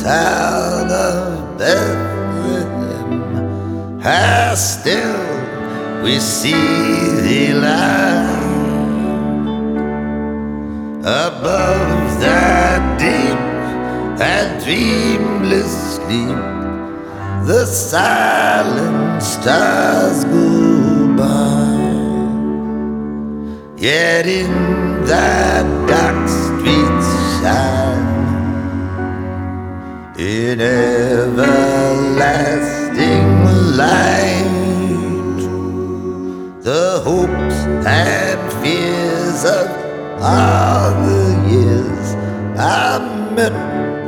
town of Bethlehem, how still we see thee lie above that deep and dreamless sleep. The silent stars go by, yet in that dark streets shine in everlasting light the hopes and fears of all the years I met